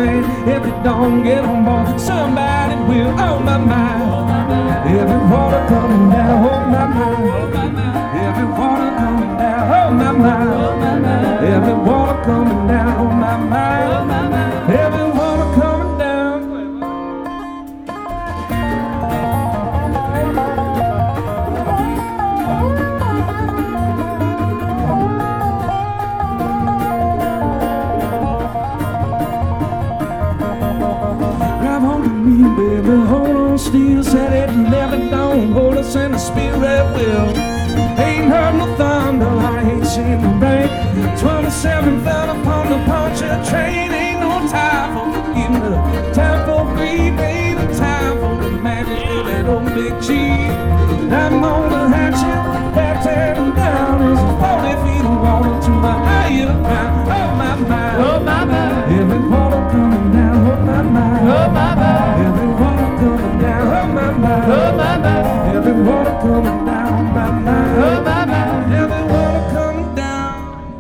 saying, if you don't get on board, somebody will. Oh my mind, every water coming down. Oh my mind, every water coming down. Oh my mind, every water coming down. Oh my mind, every water coming down. Baby, hold on still, said it never don't hold us in the spirit will. Ain't heard no thunder, I ain't seen the rain. 27 fell upon the puncher train. Ain't no time for forgiveness, time for grief, ain't no time for the magic of that old big cheese. I'm on the hatchet, that tearing down is 40 feet of water to my higher ground. Oh my mind, oh my mind, every water coming down. Oh my mind, oh my mind, every water coming down. Oh my mind, oh my mind, every water coming down. Oh my mind, oh my mind, every water coming down.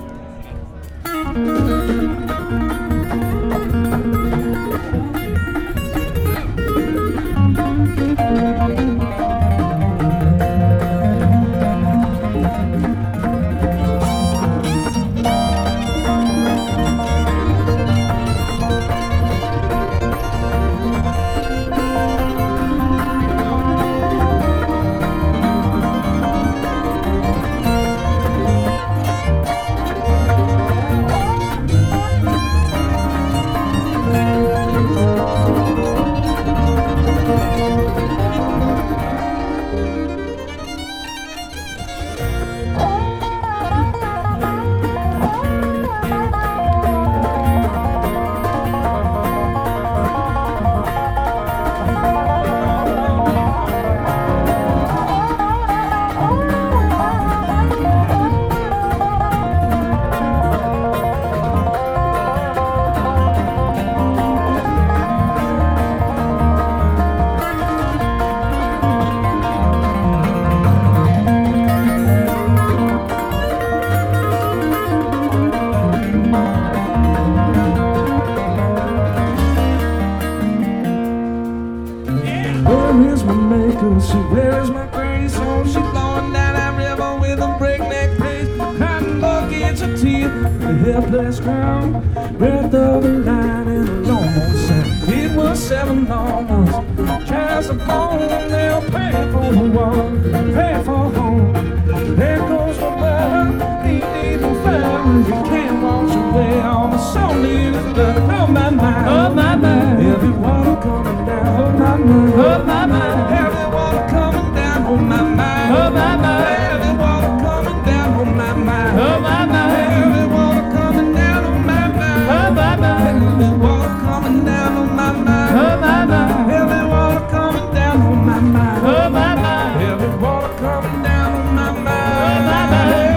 See, where is my grace? Oh, she's blowing down that river with a breakneck pace. Cotton buckets of tears, a helpless ground. Breath of the line and a long sound. It was 7 long months. Child's a bone, they'll pay for the water, pay for home. There goes my brother, he needs no flowers. You can't wash away all the soul in his blood. Oh my mind, oh my mind, every water coming down. Oh my mind, oh my mind, every water coming down. Oh my mind, oh my mind, every water coming down. Oh my mind, oh my mind, every water coming down. Oh my mind, oh my mind, every water coming down. Oh my mind, oh my mind, every water coming down. Oh my mind, oh my mind, every water coming down. Oh my mind, oh my mind.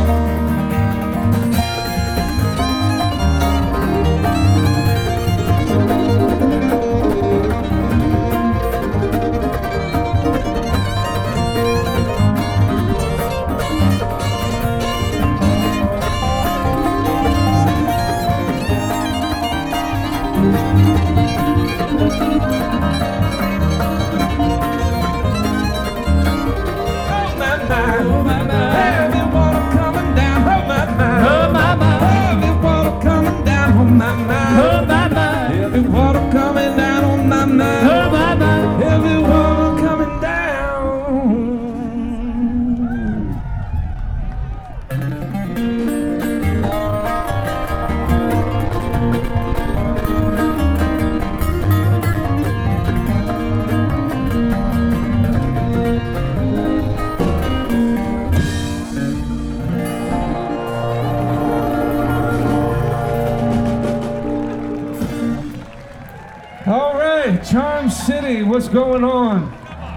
Charm City, what's going on?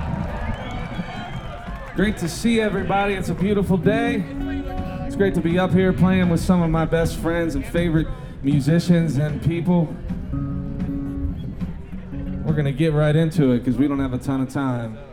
Great to see everybody. It's a beautiful day. It's great to be up here playing with some of my best friends and favorite musicians and people. We're gonna get right into it because we don't have a ton of time.